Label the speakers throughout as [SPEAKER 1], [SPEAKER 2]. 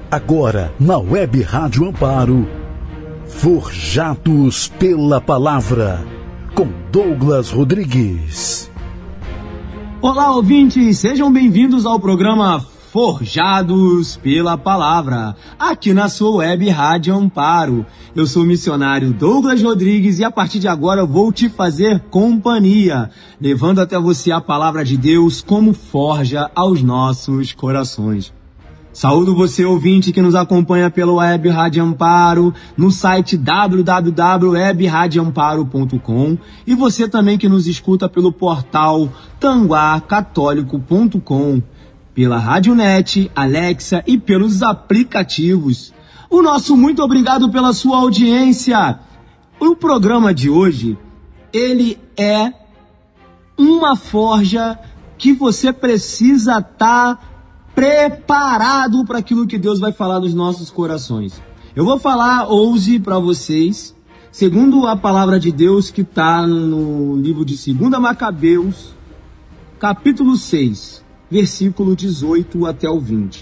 [SPEAKER 1] Agora, na Web Rádio Amparo, Forjados pela Palavra, com Douglas Rodrigues.
[SPEAKER 2] Olá, ouvintes, sejam bem-vindos ao programa Forjados pela Palavra, aqui na sua Web Rádio Amparo. Eu sou o missionário Douglas Rodrigues e a partir de agora eu vou te fazer companhia, levando até você a palavra de Deus como forja aos nossos corações. Saúdo você, ouvinte, que nos acompanha pelo Web Rádio Amparo, no site www.webradioamparo.com e você também que nos escuta pelo portal tanguacatólico.com, pela Radionet, Alexa e pelos aplicativos. O nosso muito obrigado pela sua audiência. O programa de hoje, ele é uma forja que você precisa estar preparado para aquilo que Deus vai falar nos nossos corações. Eu vou falar hoje para vocês, segundo a palavra de Deus que está no livro de 2 Macabeus, capítulo 6, versículo 18 até o 20.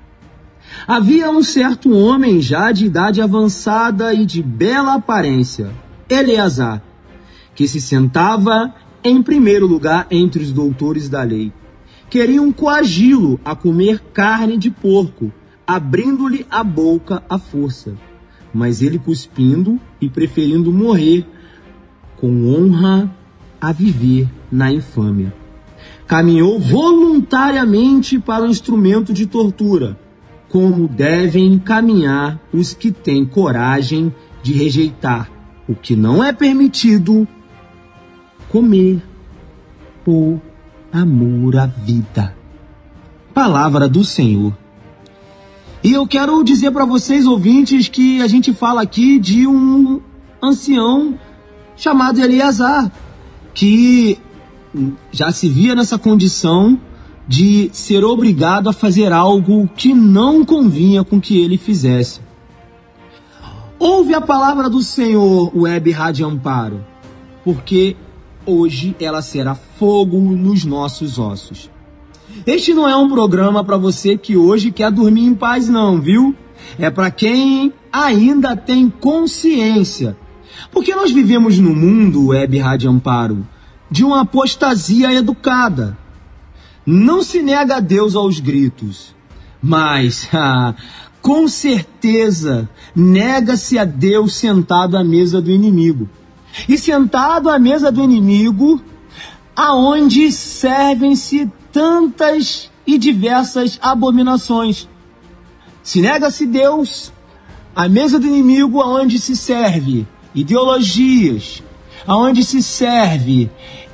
[SPEAKER 2] Havia um certo homem já de idade avançada e de bela aparência, Eleazar, que se sentava em primeiro lugar entre os doutores da lei. Queriam coagi-lo a comer carne de porco, abrindo-lhe a boca à força. Mas ele, cuspindo e preferindo morrer com honra a viver na infâmia, caminhou voluntariamente para o instrumento de tortura, como devem caminhar os que têm coragem de rejeitar o que não é permitido comer por amor à vida. Palavra do Senhor. E eu quero dizer para vocês, ouvintes, que a gente fala aqui de um ancião chamado Eleazar, que já se via nessa condição de ser obrigado a fazer algo que não convinha com que ele fizesse. Ouve a palavra do Senhor, Web Rádio Amparo, porque hoje ela será fogo nos nossos ossos. Este não é um programa para você que hoje quer dormir em paz não, viu? É para quem ainda tem consciência. Porque nós vivemos no mundo, Web Rádio Amparo, de uma apostasia educada. Não se nega a Deus aos gritos, mas com certeza nega-se a Deus sentado à mesa do inimigo. E sentado à mesa do inimigo, aonde servem-se tantas e diversas abominações. Se nega-se Deus, à mesa do inimigo, aonde se serve ideologias, aonde se serve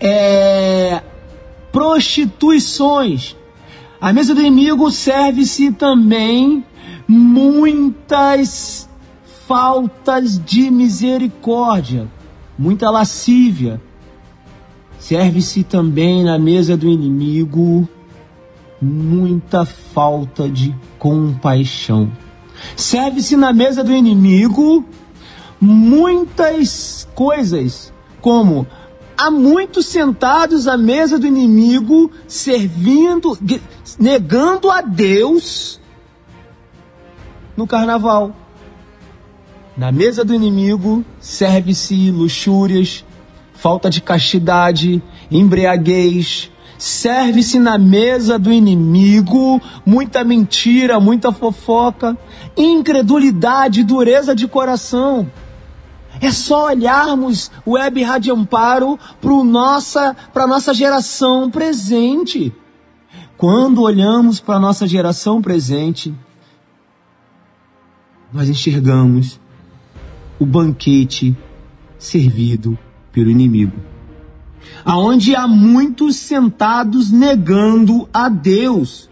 [SPEAKER 2] prostituições. À mesa do inimigo serve-se também muitas faltas de misericórdia, muita lascívia. Serve-se também na mesa do inimigo muita falta de compaixão. Serve-se na mesa do inimigo muitas coisas, como há muitos sentados à mesa do inimigo servindo, negando a Deus no carnaval. Na mesa do inimigo serve-se luxúrias, falta de castidade, embriaguez. Serve-se na mesa do inimigo muita mentira, muita fofoca, incredulidade, dureza de coração. É só olharmos o Web Rádio Amparo para a nossa geração presente. Quando olhamos para a nossa geração presente, nós enxergamos o banquete servido pelo inimigo, aonde há muitos sentados negando a Deus.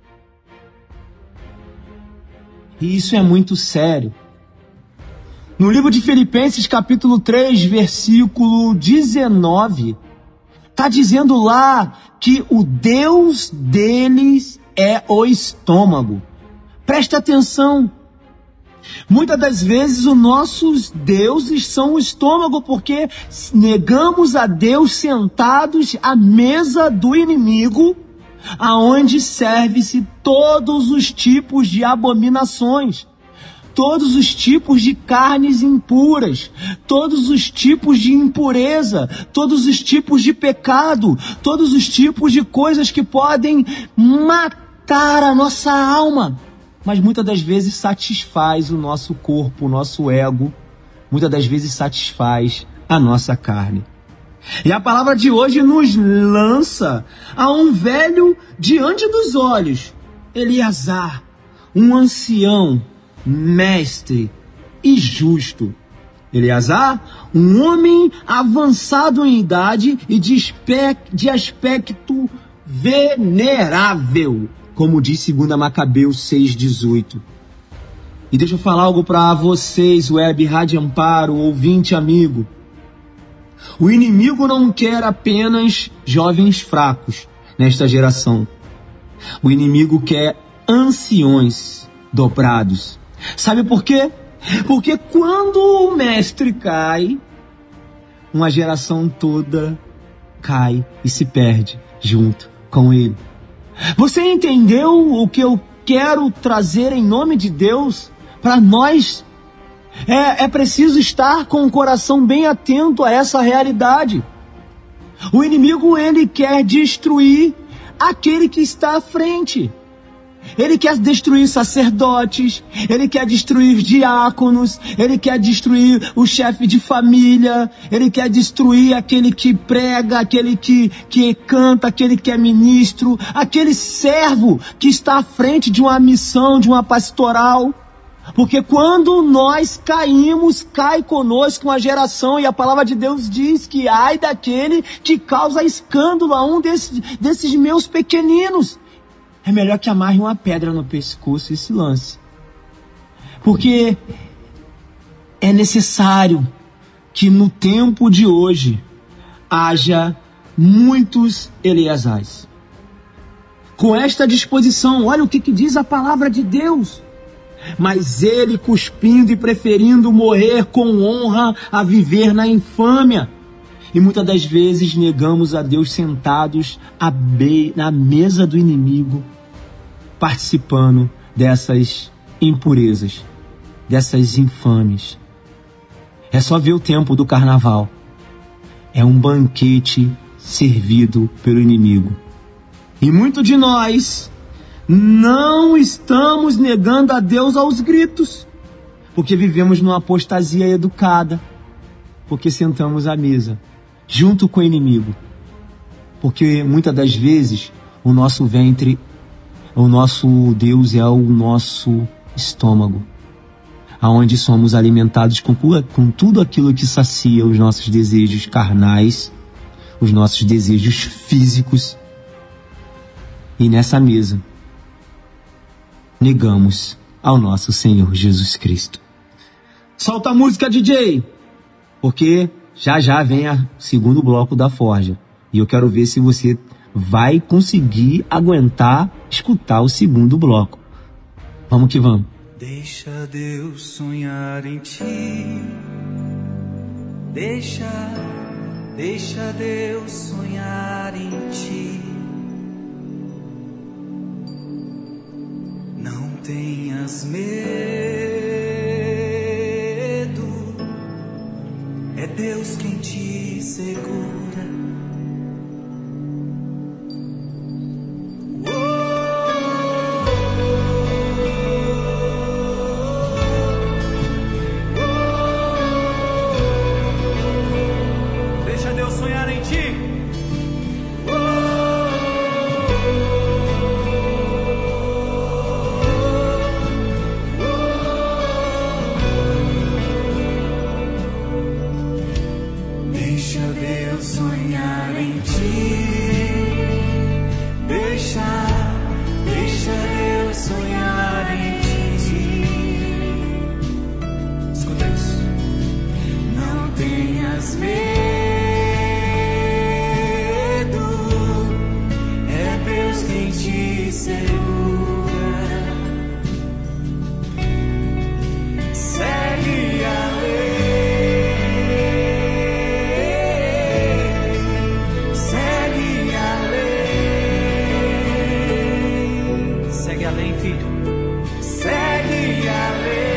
[SPEAKER 2] E isso é muito sério. No livro de Filipenses, capítulo 3, versículo 19, está dizendo lá que o Deus deles é o estômago. Presta atenção. Muitas das vezes os nossos deuses são o estômago, porque negamos a Deus sentados à mesa do inimigo, aonde serve-se todos os tipos de abominações, todos os tipos de carnes impuras, todos os tipos de impureza, todos os tipos de pecado, todos os tipos de coisas que podem matar a nossa alma, mas muitas das vezes satisfaz o nosso corpo, o nosso ego, muitas das vezes satisfaz a nossa carne. E a palavra de hoje nos lança a um velho diante dos olhos, Eleazar, um ancião, mestre e justo. Eleazar, um homem avançado em idade e de aspecto venerável, como diz 2 Macabeus 6,18. E deixa eu falar algo para vocês, Web Rádio Amparo, ouvinte amigo. O inimigo não quer apenas jovens fracos nesta geração. O inimigo quer anciões dobrados. Sabe por quê? Porque quando o mestre cai, uma geração toda cai e se perde junto com ele. Você entendeu o que eu quero trazer em nome de Deus para nós? É preciso estar com o coração bem atento a essa realidade. O inimigo, ele quer destruir aquele que está à frente. Ele quer destruir sacerdotes, ele quer destruir diáconos, ele quer destruir o chefe de família, ele quer destruir aquele que prega, aquele que canta, aquele que é ministro, aquele servo que está à frente de uma missão, de uma pastoral. Porque quando nós caímos, cai conosco uma geração, e a palavra de Deus diz que ai daquele que causa escândalo a um desses meus pequeninos. É melhor que amarre uma pedra no pescoço e se lance. Porque é necessário que no tempo de hoje haja muitos Eleazares. Com esta disposição, olha o que diz a palavra de Deus. Mas ele, cuspindo e preferindo morrer com honra a viver na infâmia. E muitas das vezes negamos a Deus sentados na mesa do inimigo, participando dessas impurezas, dessas infames. É só ver o tempo do carnaval. É um banquete servido pelo inimigo. E muitos de nós não estamos negando a Deus aos gritos, porque vivemos numa apostasia educada, porque sentamos à mesa, junto com o inimigo, porque muitas das vezes o nosso ventre, o nosso Deus é o nosso estômago, aonde somos alimentados com tudo aquilo que sacia os nossos desejos carnais, os nossos desejos físicos, e nessa mesa negamos ao nosso Senhor Jesus Cristo. Solta a música, DJ, porque já vem o segundo bloco da Forja. E eu quero ver se você vai conseguir aguentar escutar o segundo bloco. Vamos que vamos.
[SPEAKER 3] Deixa Deus sonhar em ti. Deixa Deus sonhar em ti. Não tenhas medo, é Deus quem te segura. Deixa Deus sonhar em ti. Deixa Deus sonhar além, filho. Segue além.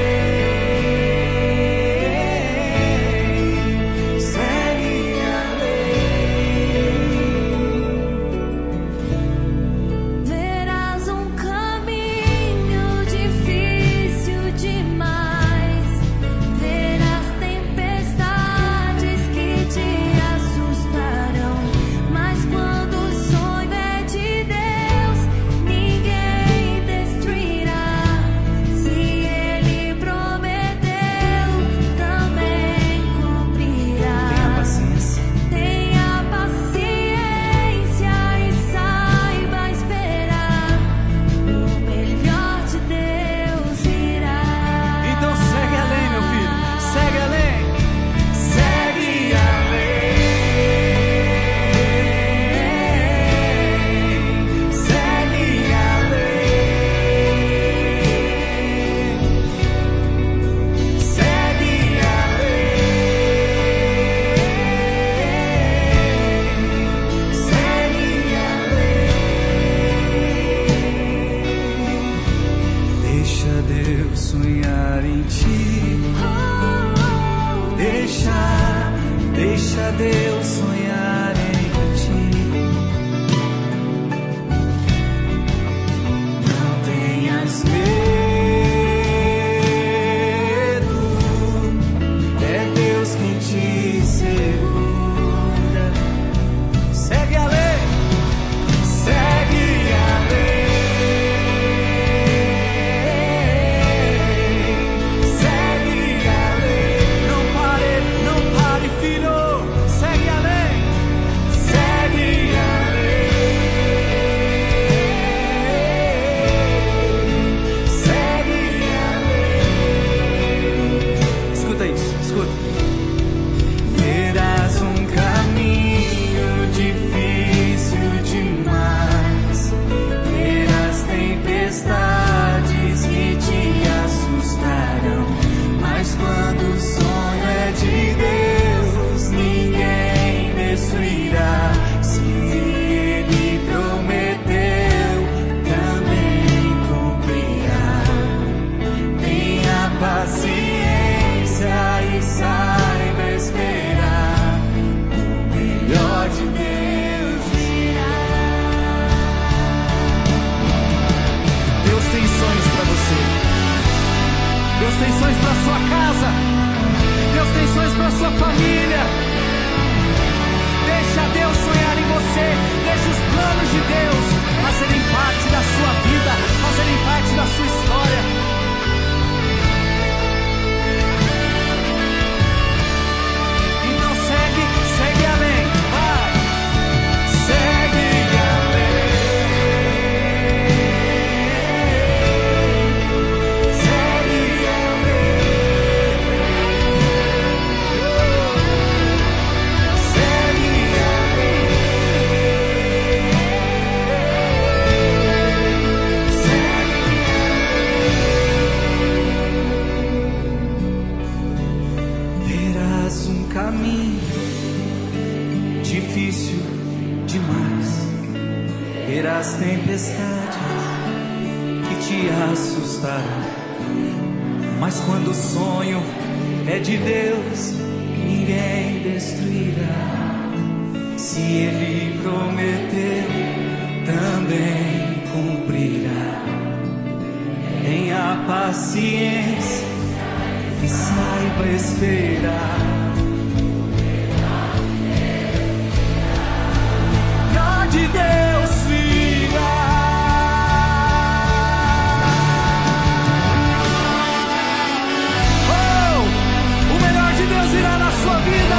[SPEAKER 3] Deixa Deus sonhar em ti. Não tenhas medo, é Deus quem te segura. Segue a lei, segue a lei. Deus tem sonhos para sua casa. Deus tem sonhos para sua família. Deixa Deus sonhar em você. Deixa os planos de Deus fazerem parte da sua vida, fazerem parte da sua história. Então segue além. Vai. Segue além. Difícil demais, verás tempestades que te assustarão, mas quando o sonho é de Deus, ninguém destruirá. Se Ele prometeu, também cumprirá. Tenha paciência e saiba esperar. De Deus virá. Oh, o melhor de Deus virá na sua vida.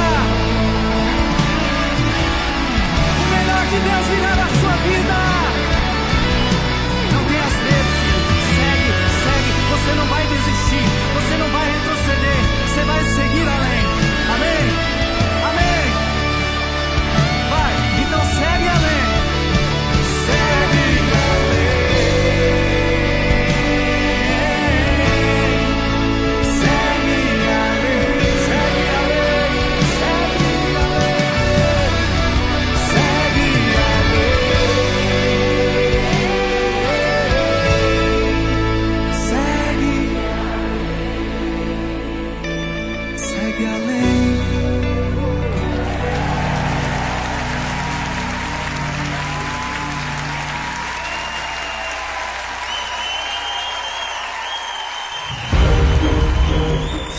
[SPEAKER 3] O melhor de Deus virá na sua vida. Não tenhas medo, filho. Segue. Você não vai desistir. Você não vai retroceder. Você vai seguir além.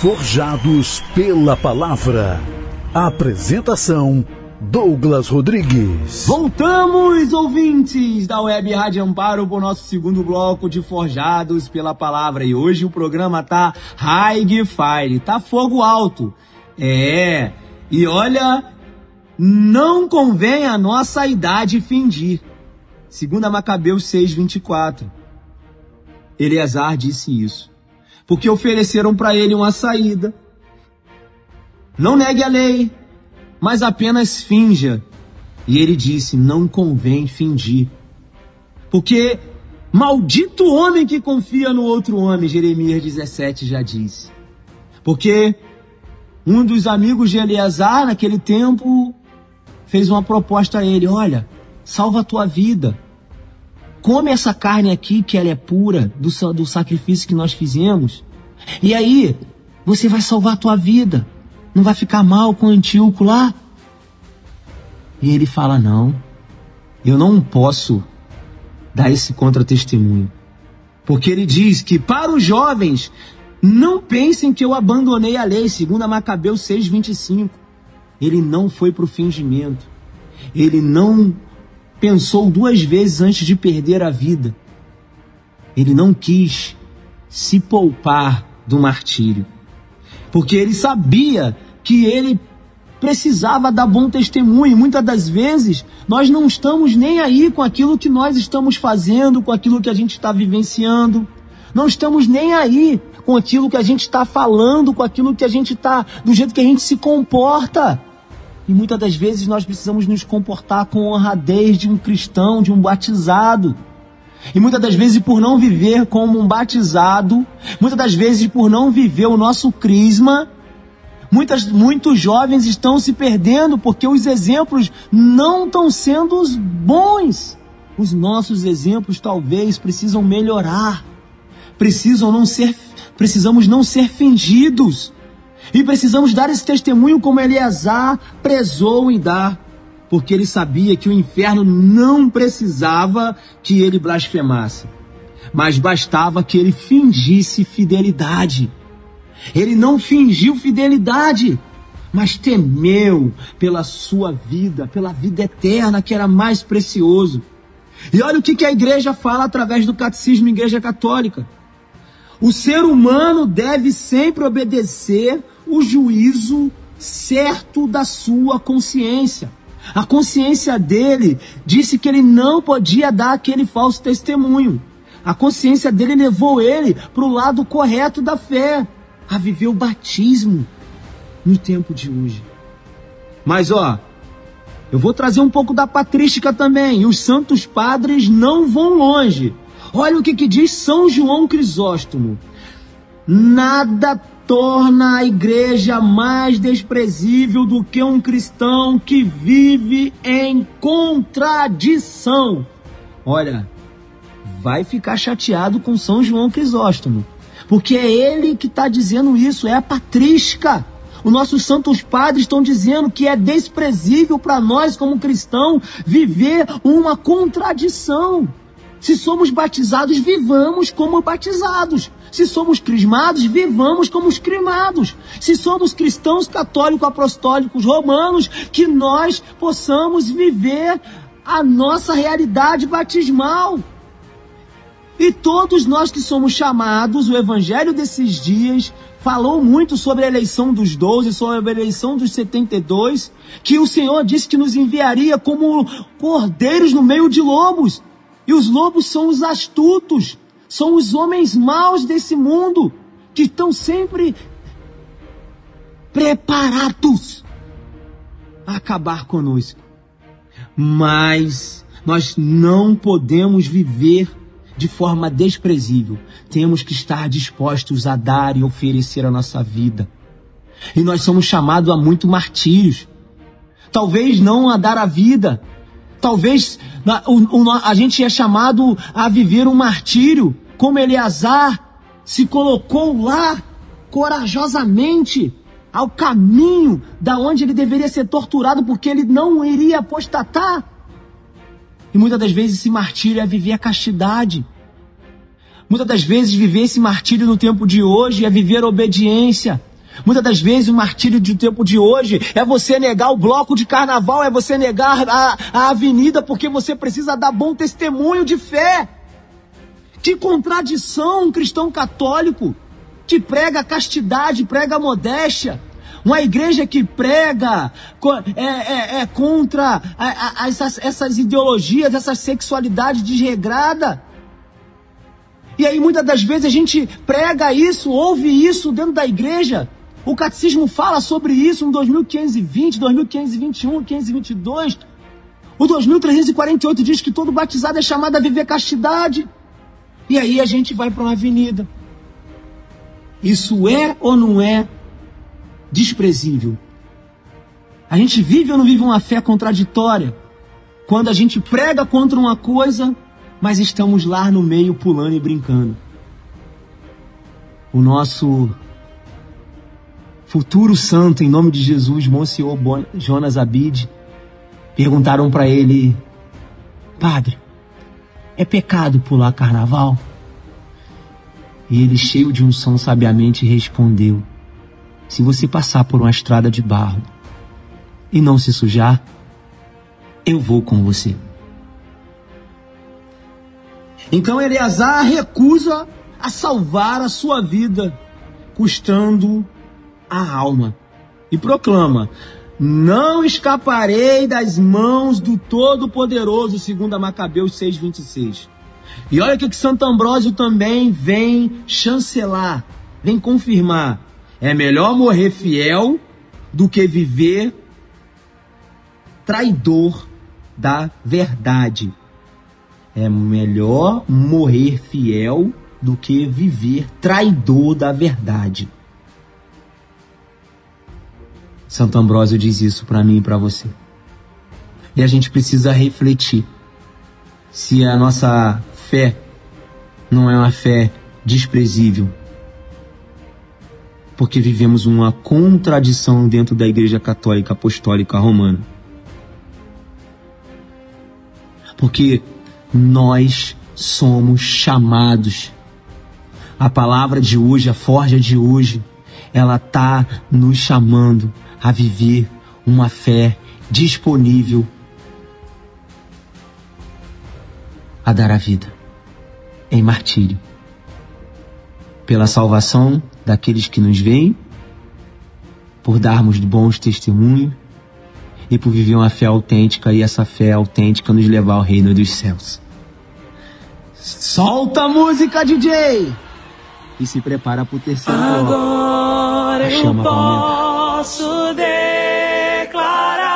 [SPEAKER 1] Forjados pela Palavra. Apresentação: Douglas Rodrigues.
[SPEAKER 2] Voltamos, ouvintes da Web Rádio Amparo, para o nosso segundo bloco de Forjados pela Palavra. E hoje o programa tá high fire, tá fogo alto. E olha, não convém a nossa idade fingir. 2 Macabeus 6:24. Eleazar disse isso, porque ofereceram para ele uma saída. Não negue a lei, mas apenas finja. E ele disse, não convém fingir. Porque maldito homem que confia no outro homem, Jeremias 17 já disse. Porque um dos amigos de Eleazar, naquele tempo, fez uma proposta a ele, olha, salva a tua vida. Come essa carne aqui, que ela é pura, do sacrifício que nós fizemos. E aí, você vai salvar a tua vida. Não vai ficar mal com o Antíoco lá? E ele fala, não, eu não posso dar esse contra-testemunho. Porque ele diz que para os jovens, não pensem que eu abandonei a lei, 2 Macabeus 6:25. Ele não foi para o fingimento. Ele não pensou 2 vezes antes de perder a vida. Ele não quis se poupar do martírio. Porque ele sabia que ele precisava dar bom testemunho. E muitas das vezes, nós não estamos nem aí com aquilo que nós estamos fazendo, com aquilo que a gente está vivenciando. Não estamos nem aí com aquilo que a gente está falando, com aquilo que a gente está, do jeito que a gente se comporta. E muitas das vezes nós precisamos nos comportar com honradez de um cristão, de um batizado. E muitas das vezes por não viver como um batizado, muitas das vezes por não viver o nosso crisma, muitos jovens estão se perdendo porque os exemplos não estão sendo os bons. Os nossos exemplos talvez precisam melhorar. Precisamos não ser fingidos. E precisamos dar esse testemunho como Eleazar prezou em dar, porque ele sabia que o inferno não precisava que ele blasfemasse, mas bastava que ele fingisse fidelidade. Ele não fingiu fidelidade, mas temeu pela sua vida, pela vida eterna, que era mais precioso. E olha o que a igreja fala através do catecismo, Igreja Católica. O ser humano deve sempre obedecer o juízo certo da sua consciência. A consciência dele disse que ele não podia dar aquele falso testemunho. A consciência dele levou ele para o lado correto da fé, a viver o batismo no tempo de hoje. Mas eu vou trazer um pouco da patrística também. E os santos padres não vão longe. Olha o que diz São João Crisóstomo. Nada torna a igreja mais desprezível do que um cristão que vive em contradição. Olha, vai ficar chateado com São João Crisóstomo, porque é ele que está dizendo isso, é a patrística. Os nossos santos padres estão dizendo que é desprezível para nós como cristão viver uma contradição. Se somos batizados, vivamos como batizados. Se somos crismados, vivamos como os crismados. Se somos cristãos católicos, apostólicos, romanos, que nós possamos viver a nossa realidade batismal. E todos nós que somos chamados, o evangelho desses dias falou muito sobre a eleição dos 12, sobre a eleição dos 72, que o Senhor disse que nos enviaria como cordeiros no meio de lobos. E os lobos são os astutos, são os homens maus desse mundo, que estão sempre preparados a acabar conosco. Mas nós não podemos viver de forma desprezível. Temos que estar dispostos a dar e oferecer a nossa vida. E nós somos chamados a muito martírios. Talvez não a dar a vida. Talvez a gente é chamado a viver um martírio, como Eleazar se colocou lá corajosamente ao caminho da onde ele deveria ser torturado, porque ele não iria apostatar. E muitas das vezes esse martírio é viver a castidade. Muitas das vezes viver esse martírio no tempo de hoje é viver a obediência. Muitas das vezes o martírio do tempo de hoje é você negar o bloco de carnaval, é você negar a avenida porque você precisa dar bom testemunho de fé. Que contradição um cristão católico que prega castidade, prega modéstia. Uma igreja que prega contra essas ideologias, essa sexualidade desregrada. E aí muitas das vezes a gente prega isso, ouve isso dentro da igreja. O catecismo fala sobre isso no 2520, 2521, 522. O 2348 diz que todo batizado é chamado a viver castidade. E aí a gente vai para uma avenida. Isso é ou não é desprezível? A gente vive ou não vive uma fé contraditória? Quando a gente prega contra uma coisa, mas estamos lá no meio pulando e brincando. O nosso futuro santo, em nome de Jesus, Monsenhor Jonas Abide, perguntaram para ele: padre, é pecado pular carnaval? E ele, cheio de unção, sabiamente respondeu: se você passar por uma estrada de barro e não se sujar, eu vou com você. Então Eleazar recusa a salvar a sua vida, custando a alma, e proclama: não escaparei das mãos do Todo-Poderoso, segundo Macabeus 6:26. E olha o que Santo Ambrósio também vem chancelar, vem confirmar: é melhor morrer fiel do que viver traidor da verdade. É melhor morrer fiel do que viver traidor da verdade. Santo Ambrósio diz isso para mim e para você. E a gente precisa refletir se a nossa fé não é uma fé desprezível, porque vivemos uma contradição dentro da Igreja Católica Apostólica Romana. Porque nós somos chamados. A palavra de hoje, a forja de hoje, ela está nos chamando a viver uma fé disponível a dar a vida em martírio, pela salvação daqueles que nos veem, por darmos bons testemunhos e por viver uma fé autêntica, e essa fé autêntica nos levar ao reino dos céus. Solta a música, DJ! E se prepara para o terceiro bloco.
[SPEAKER 3] Agora eu posso declarar: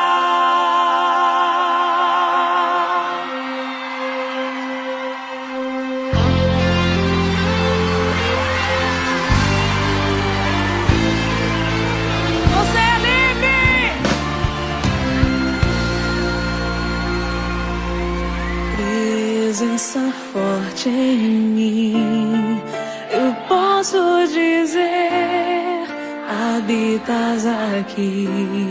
[SPEAKER 3] você é livre! Presença forte em mim, eu posso dizer, habitas aqui.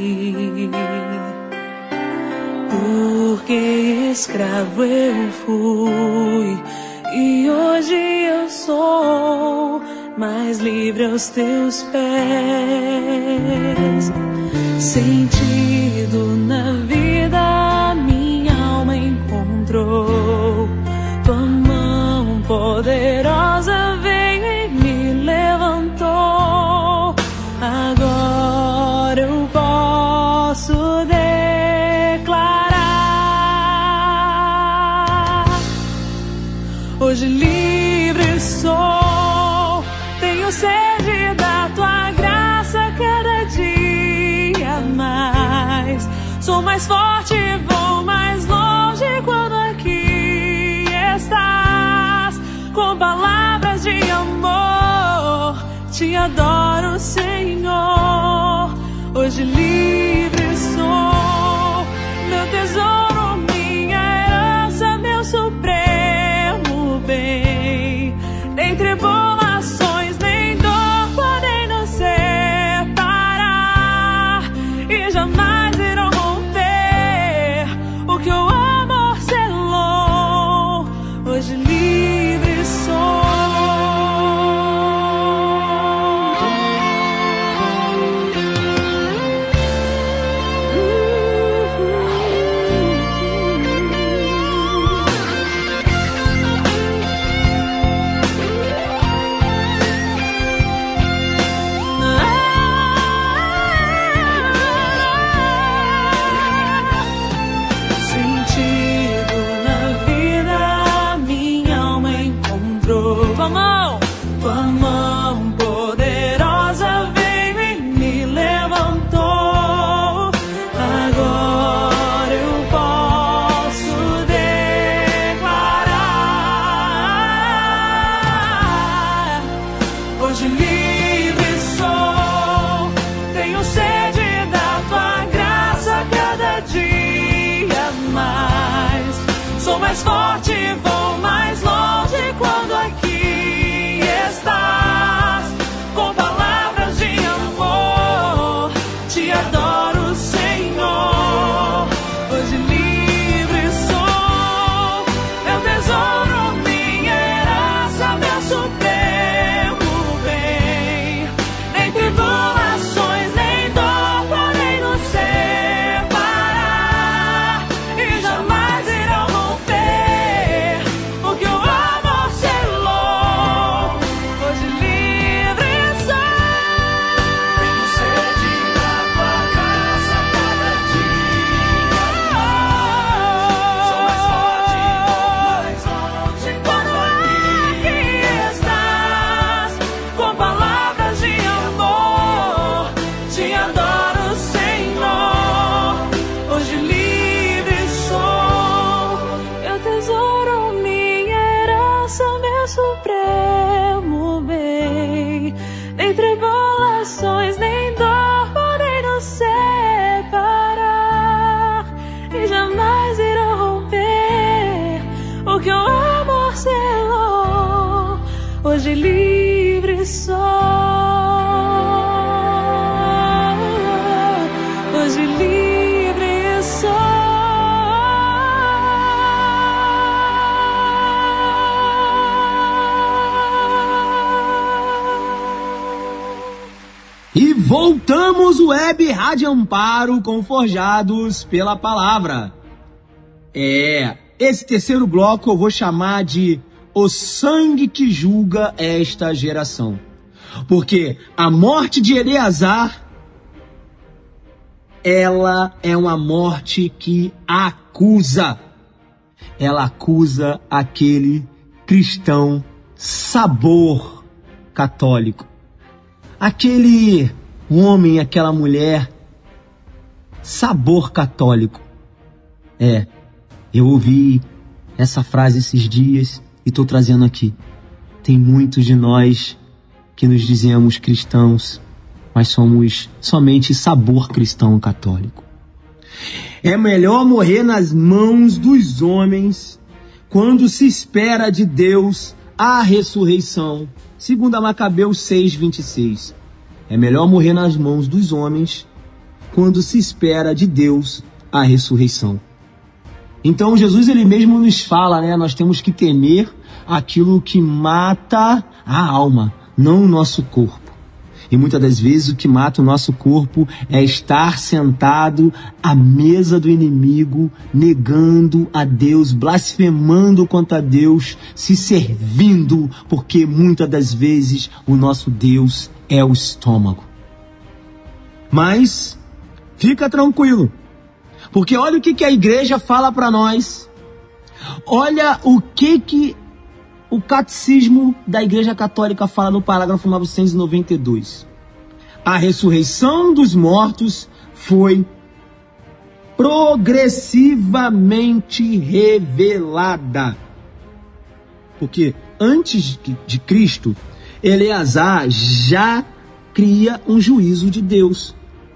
[SPEAKER 3] Porque escravo eu fui e hoje eu sou mais livre aos teus pés. Sentido na vida minha alma encontrou, tua mão poderosa veio e me levantou. Agora eu posso declarar: hoje livre sou, tenho sede da tua graça cada dia mais. Sou mais forte, vou mais longe quando aqui estás. Com palavras de amor te adoro, Senhor. Hoje livre sou, meu tesouro, minha herança, meu supremo bem. Nem tribulações, nem dor podem nos separar e jamais irão romper o que o amor selou. Hoje livre sou. tua mão poderosa veio e me levantou. Agora eu posso declarar: hoje livre sou, tenho sede da tua graça cada dia mais. Sou mais forte, vou mais longe quando aqui estás. Com palavras de amor, te adoro, Senhor. Hoje livre sou, meu tesouro, minha herança, meu supremo bem. Nem tribulações, nem dor podem nos separar e jamais irão romper o que o amor selou. Hoje livre sou, tenho sede da tua graça cada dia. Sou mais forte, vou mais longe quando aqui estás. Com palavras de amor, te adoro, Senhor. Hoje livre sou, meu tesouro, minha herança, meu supremo bem. Nem tribulações, nem dor podem nos separar e jamais irão romper o que o amor selou. Hoje livre sou, hoje livre sou.
[SPEAKER 2] E voltamos, Web Rádio Amparo, com Forjados pela Palavra. Esse terceiro bloco eu vou chamar de O Sangue que Julga Esta Geração. Porque a morte de Eleazar, ela é uma morte que acusa. Ela acusa aquele cristão sabor católico. Aquele homem, aquela mulher, sabor católico. Eu ouvi essa frase esses dias e estou trazendo aqui. Tem muitos de nós que nos dizemos cristãos, mas somos somente sabor cristão católico. É melhor morrer nas mãos dos homens quando se espera de Deus a ressurreição. Segundo Macabeus 6:26. É melhor morrer nas mãos dos homens quando se espera de Deus a ressurreição. Então Jesus, ele mesmo nos fala, né? Nós temos que temer aquilo que mata a alma, não o nosso corpo. E muitas das vezes o que mata o nosso corpo é estar sentado à mesa do inimigo, negando a Deus, blasfemando contra Deus, se servindo, porque muitas das vezes o nosso Deus é o estômago. Mas fica tranquilo, porque olha o que a igreja fala para nós. Olha o que o catecismo da Igreja Católica fala no parágrafo 992. A ressurreição dos mortos foi progressivamente revelada. Porque antes de Cristo, Eleazar já cria um juízo de Deus.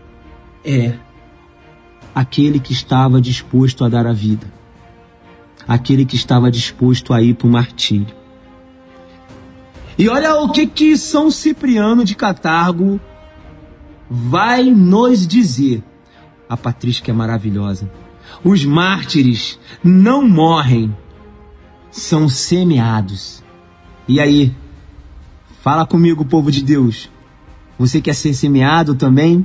[SPEAKER 2] Aquele que estava disposto a dar a vida. Aquele que estava disposto a ir para o martírio. E olha o que São Cipriano de Catargo vai nos dizer. A patrística é maravilhosa. Os mártires não morrem, são semeados. E aí? Fala comigo, povo de Deus. Você quer ser semeado também?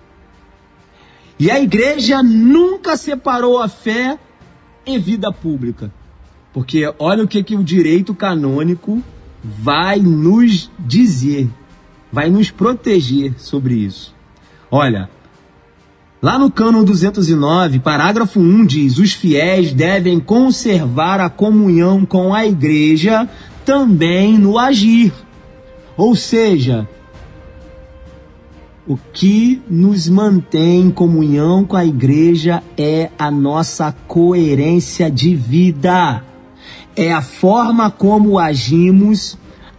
[SPEAKER 2] E a igreja nunca separou a fé e vida pública. Porque olha o que o direito canônico vai nos dizer, vai nos proteger sobre isso. Olha, lá no cânon 209, parágrafo 1 diz: os fiéis devem conservar a comunhão com a igreja também no agir. Ou seja, o que nos mantém em comunhão com a igreja é a nossa coerência de vida. É a forma como agimos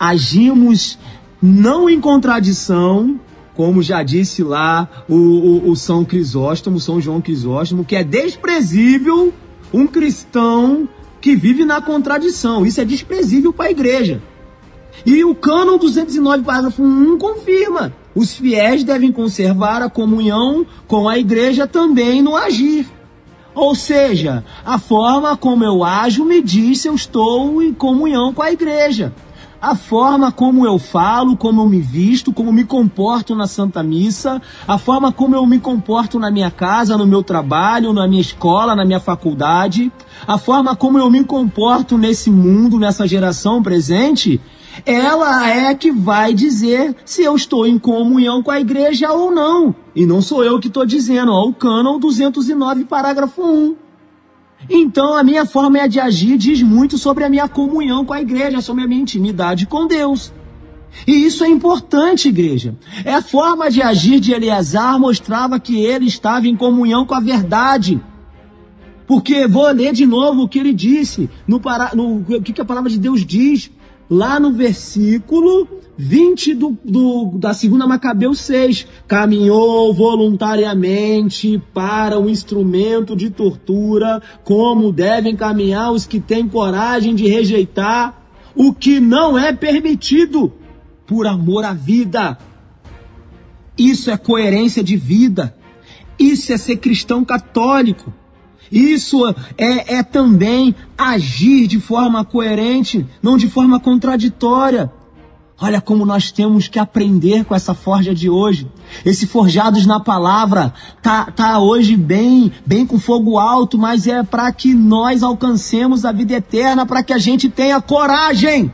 [SPEAKER 2] não em contradição, como já disse lá o São Crisóstomo, São João Crisóstomo, que é desprezível um cristão que vive na contradição. Isso é desprezível para a igreja. E o cânon 209, parágrafo 1, confirma: os fiéis devem conservar a comunhão com a igreja também no agir. Ou seja, a forma como eu ajo me diz se eu estou em comunhão com a igreja. A forma como eu falo, como eu me visto, como me comporto na Santa Missa, a forma como eu me comporto na minha casa, no meu trabalho, na minha escola, na minha faculdade, a forma como eu me comporto nesse mundo, nessa geração presente, ela é que vai dizer se eu estou em comunhão com a igreja ou não. E não sou eu que estou dizendo, ó, o cânon 209, parágrafo 1. Então a minha forma de agir diz muito sobre a minha comunhão com a igreja, sobre a minha intimidade com Deus. E isso é importante, igreja. A forma de agir de Eleazar mostrava que ele estava em comunhão com a verdade. Porque, vou ler de novo o que ele disse, o que a palavra de Deus diz, lá no versículo 20 da 2 Macabeus 6. Caminhou voluntariamente para o instrumento de tortura, como devem caminhar os que têm coragem de rejeitar o que não é permitido, por amor à vida. Isso é coerência de vida. Isso é ser cristão católico. Isso é também agir de forma coerente, não de forma contraditória. Olha como nós temos que aprender com essa forja de hoje. Esse Forjados na Palavra tá hoje bem com fogo alto, mas é para que nós alcancemos a vida eterna, para que a gente tenha coragem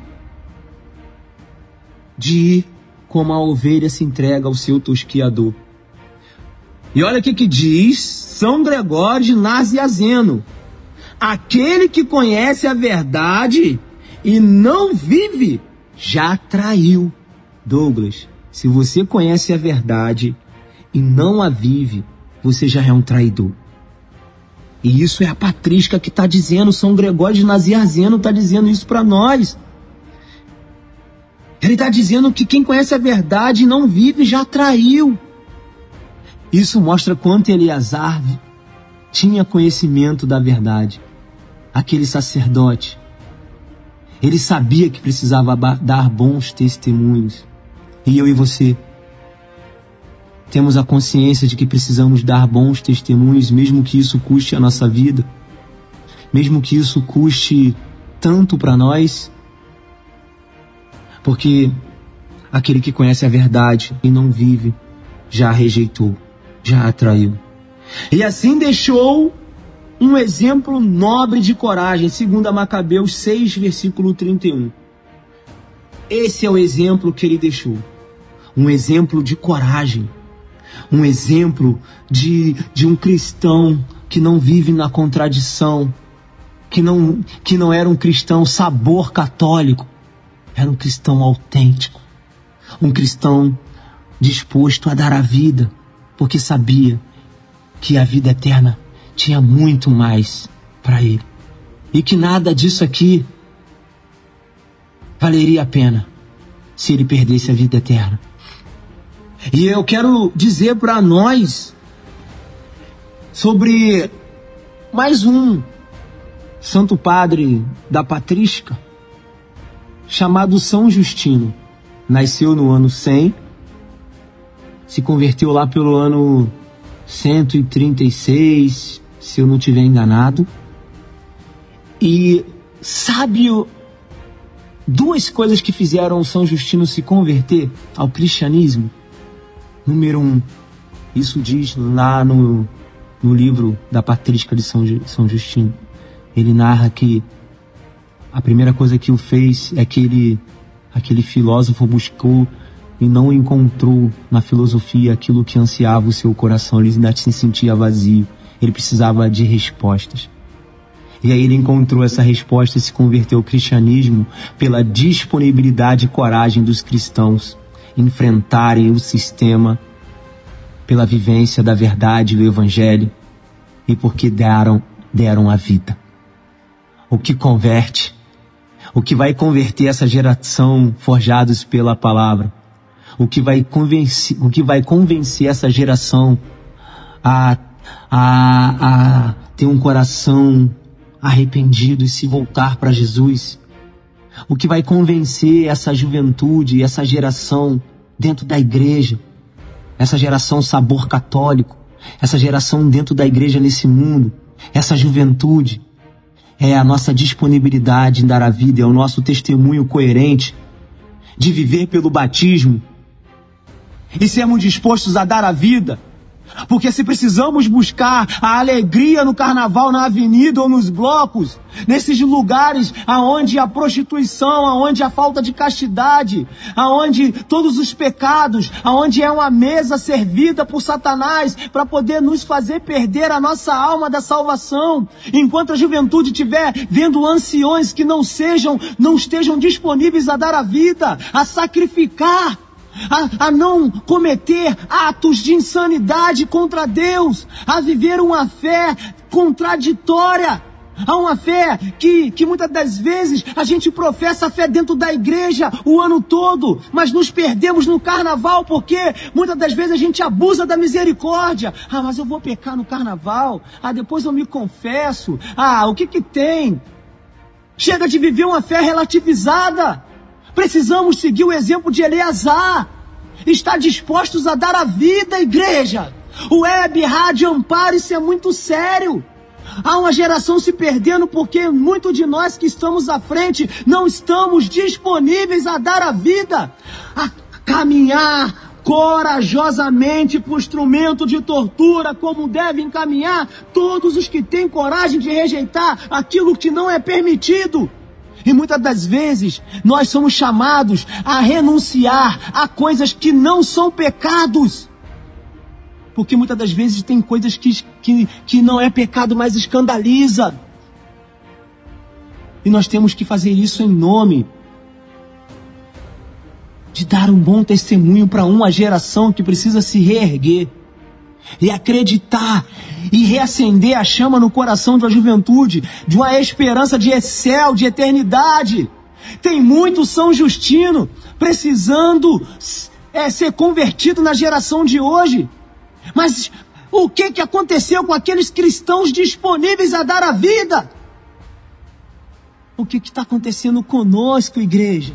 [SPEAKER 2] de ir como a ovelha se entrega ao seu tosquiador. E olha o que diz São Gregório de Nazianzeno: aquele que conhece a verdade e não vive, já traiu. Douglas, se você conhece a verdade e não a vive, você já é um traidor. E isso é a patrística que está dizendo, São Gregório de Nazianzeno está dizendo isso para nós. Ele está dizendo que quem conhece a verdade e não vive, já traiu. Isso mostra quanto Eleazar tinha conhecimento da verdade. Aquele sacerdote, ele sabia que precisava dar bons testemunhos. E eu e você temos a consciência de que precisamos dar bons testemunhos, mesmo que isso custe a nossa vida, mesmo que isso custe tanto para nós, porque aquele que conhece a verdade e não vive, já a rejeitou, já a traiu. E assim deixou um exemplo nobre de coragem, 2 Macabeus 6, versículo 31. Esse é o exemplo que ele deixou. Um exemplo de coragem. Um exemplo de um cristão que não vive na contradição. Que não era um cristão sabor católico. Era um cristão autêntico. Um cristão disposto a dar a vida, porque sabia que a vida eterna tinha muito mais para ele. E que nada disso aqui valeria a pena se ele perdesse a vida eterna. E eu quero dizer para nós sobre mais um santo padre da patrística, chamado São Justino. Nasceu no ano 100, se converteu lá pelo ano 136, se eu não estiver enganado. E sabe duas coisas que fizeram São Justino se converter ao cristianismo? Número 1, isso diz lá no livro da Patrística de São Justino. Ele narra que a primeira coisa que o fez é que aquele filósofo buscou e não encontrou na filosofia aquilo que ansiava o seu coração. Ele ainda se sentia vazio. Ele precisava de respostas. E aí ele encontrou essa resposta e se converteu ao cristianismo pela disponibilidade e coragem dos cristãos enfrentarem o sistema, pela vivência da verdade e do evangelho, e porque deram a vida. O que converte, o que vai converter essa geração forjados pela palavra, o que vai convencer essa geração a ter um coração arrependido e se voltar para Jesus, o que vai convencer essa juventude, essa geração dentro da igreja, essa geração sabor católico, essa geração dentro da igreja nesse mundo, essa juventude, é a nossa disponibilidade em dar a vida, é o nosso testemunho coerente de viver pelo batismo e sermos dispostos a dar a vida. Porque se precisamos buscar a alegria no carnaval, na avenida ou nos blocos, nesses lugares aonde a prostituição, aonde a falta de castidade, aonde todos os pecados, aonde é uma mesa servida por Satanás para poder nos fazer perder a nossa alma da salvação, enquanto a juventude estiver vendo anciões que não estejam disponíveis a dar a vida, a sacrificar, a não cometer atos de insanidade contra Deus, a viver uma fé contraditória, a uma fé que muitas das vezes a gente professa a fé dentro da igreja o ano todo, mas nos perdemos no carnaval porque muitas das vezes a gente abusa da misericórdia. Mas eu vou pecar no carnaval, depois eu me confesso, o que tem? Chega de viver uma fé relativizada. Precisamos seguir o exemplo de Eleazar. Estar dispostos a dar a vida, igreja. Web, rádio, amparo, isso é muito sério. Há uma geração se perdendo porque muitos de nós que estamos à frente não estamos disponíveis a dar a vida, a caminhar corajosamente para o instrumento de tortura, como devem caminhar todos os que têm coragem de rejeitar aquilo que não é permitido. E muitas das vezes nós somos chamados a renunciar a coisas que não são pecados. Porque muitas das vezes tem coisas que não é pecado, mas escandaliza. E nós temos que fazer isso em nome de dar um bom testemunho para uma geração que precisa se reerguer e acreditar e reacender a chama no coração de uma juventude, de uma esperança de céu, de eternidade. Tem muito São Justino precisando ser convertido na geração de hoje. Mas o que aconteceu com aqueles cristãos disponíveis a dar a vida? O que está acontecendo conosco, igreja?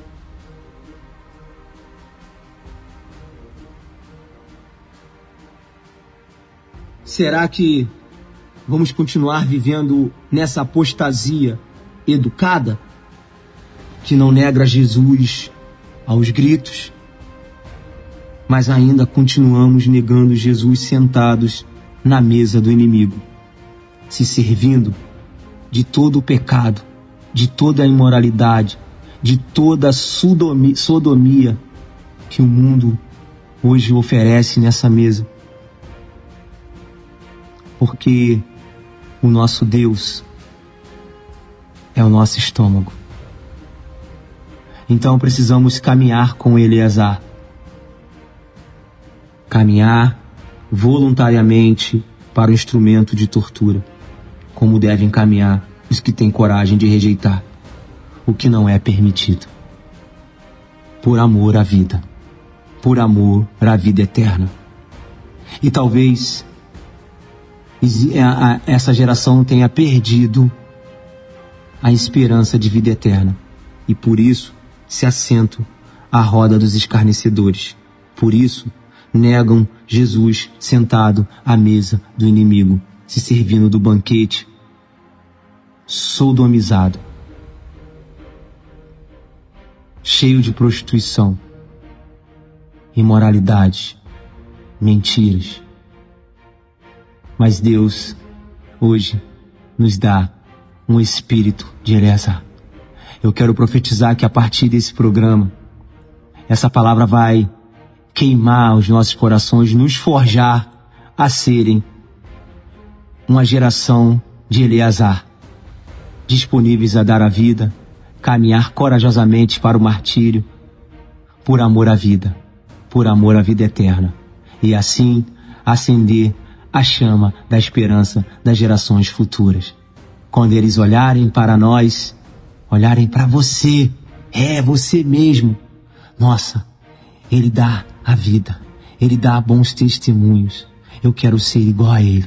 [SPEAKER 2] Será que vamos continuar vivendo nessa apostasia educada, que não nega Jesus aos gritos, mas ainda continuamos negando Jesus sentados na mesa do inimigo, se servindo de todo o pecado, de toda a imoralidade, de toda a sodomia que o mundo hoje oferece nessa mesa? Porque o nosso Deus é o nosso estômago. Então precisamos caminhar com Eleazar. Caminhar voluntariamente para o instrumento de tortura, como devem caminhar os que têm coragem de rejeitar o que não é permitido. Por amor à vida. Por amor à vida eterna. E talvez essa geração tenha perdido a esperança de vida eterna e por isso se assentam à roda dos escarnecedores. Por isso negam Jesus sentado à mesa do inimigo, se servindo do banquete, sodomizado, cheio de prostituição, imoralidade, mentiras. Mas Deus, hoje, nos dá um espírito de Eleazar. Eu quero profetizar que a partir desse programa, essa palavra vai queimar os nossos corações, nos forjar a serem uma geração de Eleazar, disponíveis a dar a vida, caminhar corajosamente para o martírio, por amor à vida eterna, e assim acender a chama da esperança das gerações futuras. Quando eles olharem para nós, olharem para você, você mesmo, nossa, ele dá a vida, ele dá bons testemunhos, eu quero ser igual a ele.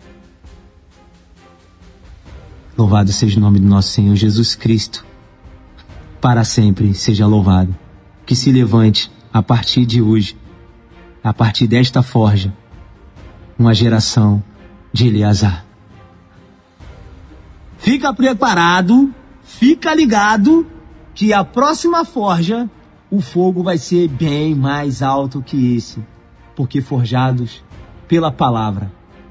[SPEAKER 2] Louvado seja o nome do nosso Senhor Jesus Cristo, para sempre seja louvado. Que se levante a partir de hoje, a partir desta forja, uma geração de Eleazar. Fica preparado, fica ligado, que a próxima forja, o fogo vai ser bem mais alto que esse, porque forjados pela palavra,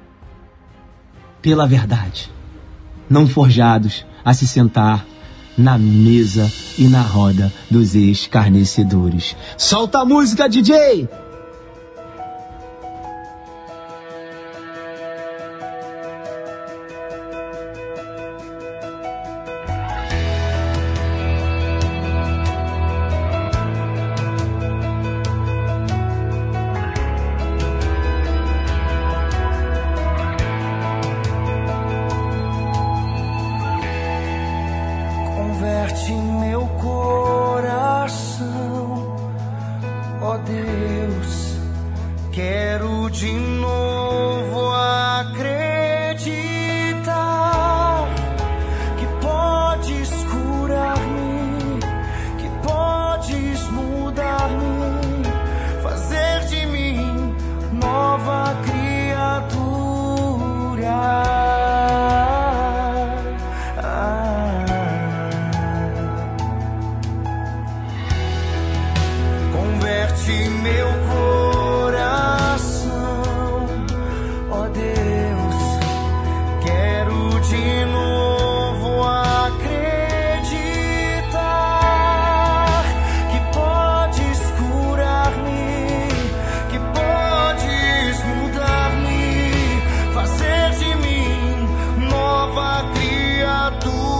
[SPEAKER 2] pela verdade, não forjados a se sentar na mesa e na roda dos escarnecedores. Solta a música, DJ!
[SPEAKER 4] Converte meu coração, ó Deus, quero de novo acreditar que podes curar-me, que podes mudar-me, fazer de mim nova criatura. Meu coração, ó Deus, quero de novo acreditar que podes curar-me, que podes mudar-me, fazer de mim nova criatura.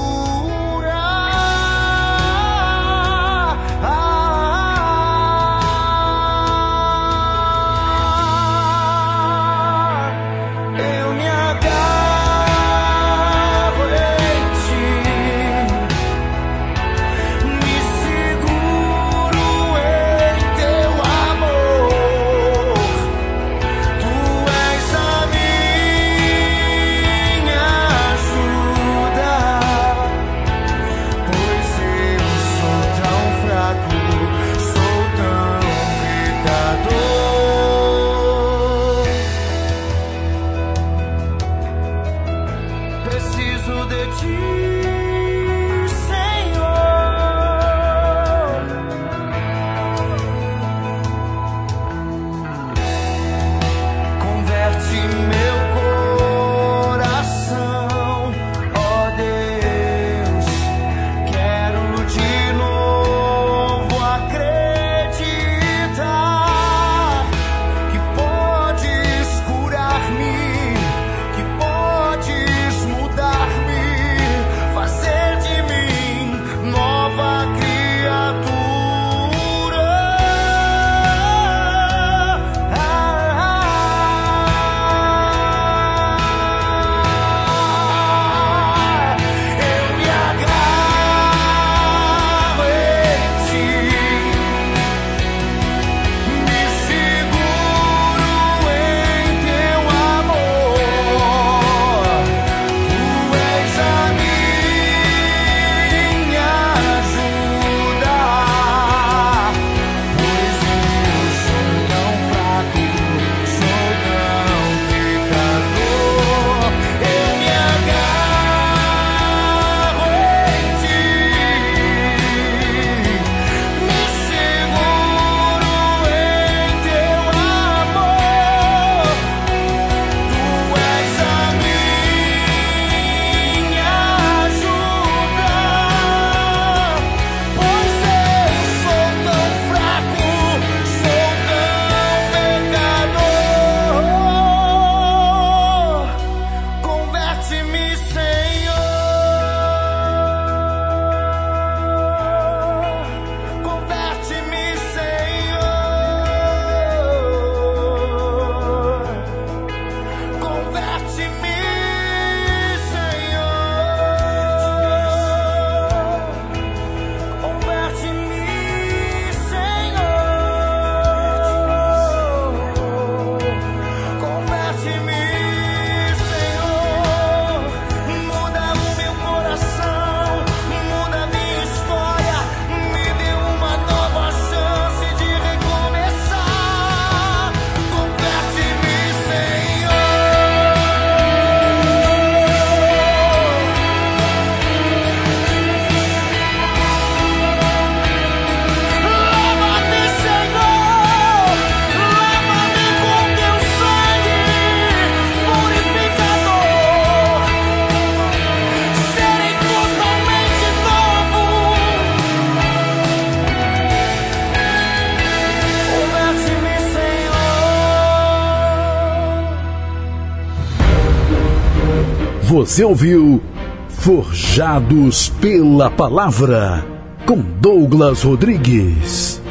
[SPEAKER 1] Você ouviu Forjados pela Palavra, com Douglas Rodrigues.